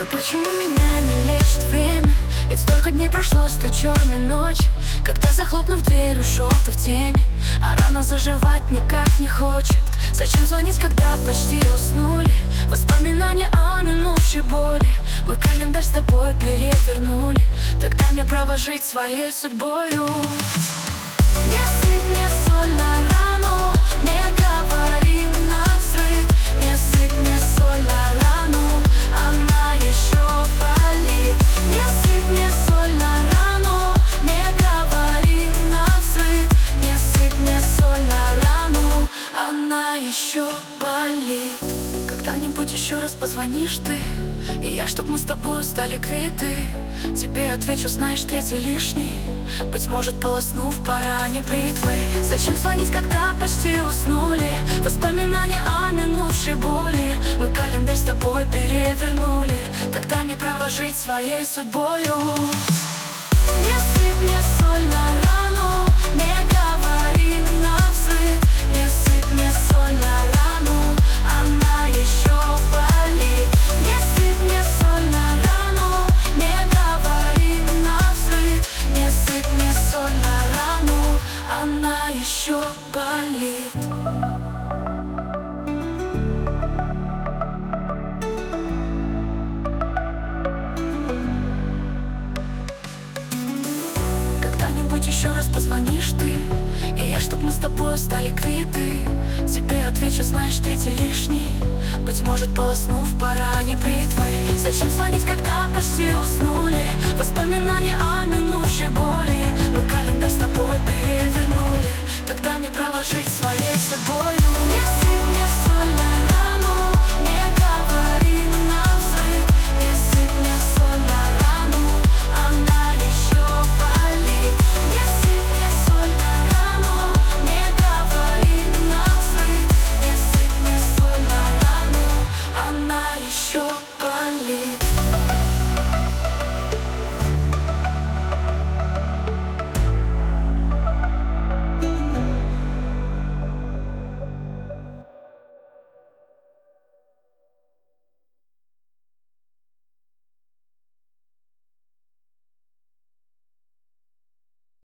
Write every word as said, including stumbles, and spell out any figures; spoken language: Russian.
почему меня не лечит время? Ведь столько дней прошло с той черной ночи, когда, захлопнув дверь, ушел ты в тень, а рана заживать никак не хочет. Зачем звонить, когда почти уснули? Воспоминания о минувшей боли мой календарь с тобой перевернули. Тогда мне право жить своей судьбою. Не сыпь мне соль на рану, не говори навзрыд. Не сыпь мне соль на рану, она еще болит. Не сыпь мне соль на рану, не говори навзрыд. Не сыпь мне соль на рану, она еще болит. Когда-нибудь еще раз позвонишь ты, и я, чтоб мы с тобой стали квиты, тебе отвечу, знаешь, третий лишний. Быть может, полоснув по ране бритвой. Зачем звонить, когда почти уснули? Воспоминания о минувшей боли мой календарь с тобой перевернули. Тогда мне право жить своей судьбою. Не сыпь мне соль на рану, не говори навзрыд. Не сыпь мне соль на рану, она еще болит. Не сыпь мне соль на рану, не говори навзрыд. Не сыпь мне соль на рану, она еще болит. Когда-нибудь еще раз позвонишь ты, и я, чтоб мы с тобой стали квиты, тебе отвечу, знаешь, третий лишний. Быть может, полоснув по ране бритвой. Зачем звонить, когда почти уснули? Воспоминания о минувшей боли мой календарь с тобой перевернули. Тогда мне право жить своей судьбою.